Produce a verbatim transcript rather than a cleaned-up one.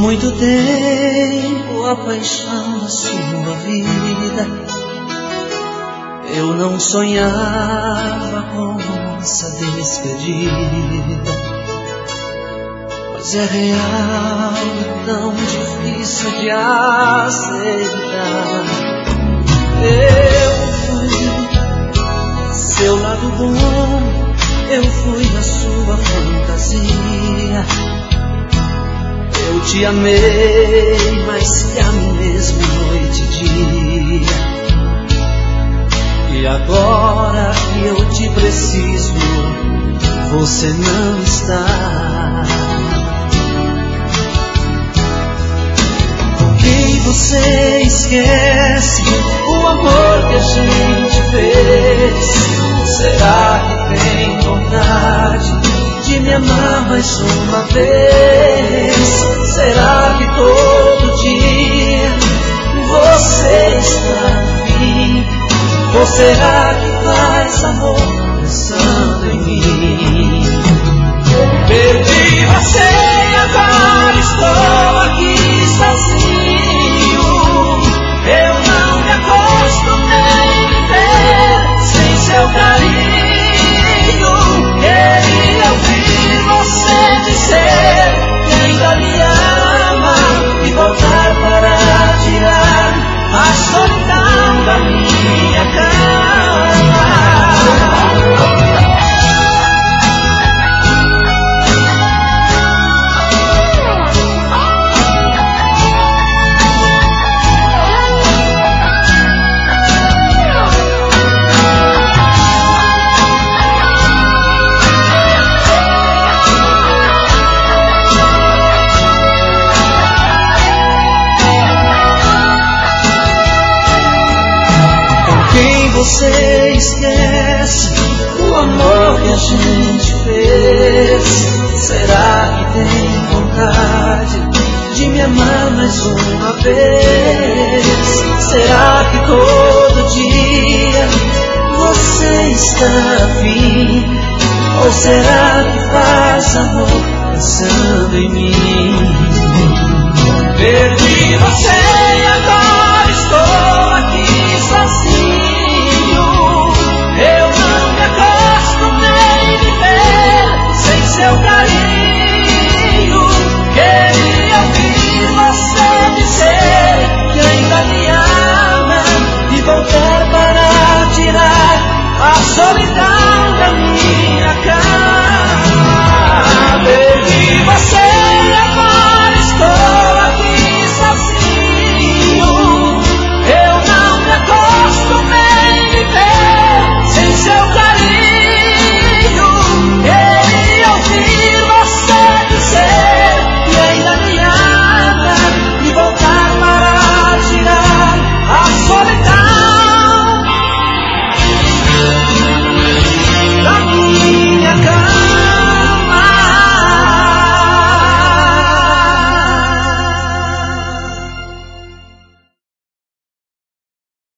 muito tempo a paixão da sua vida. Eu não sonhava com essa despedida, mas é real, tão difícil de aceitar. Eu fui seu lado bom, eu fui a sua fantasia. Eu te amei mais que a mim mesmo, noite e dia. E agora que eu te preciso, você não está. Com quem você esquece o amor que a gente fez? Será que tem vontade de me amar mais uma vez? Será que todo dia você está afim? Ou será que faz amor pensando em mim? Perdi você e agora estou aqui sozinho. Eu não me acostumei a viver sem seu carinho. Queria ouvir você dizer que ainda me ama e voltar para tirar a solidão da minha cama. Você esquece o amor que a gente fez? Será que tem vontade de me amar mais uma vez? Será que todo dia você está afim? Ou será que faz amor pensando em mim? Perdi você.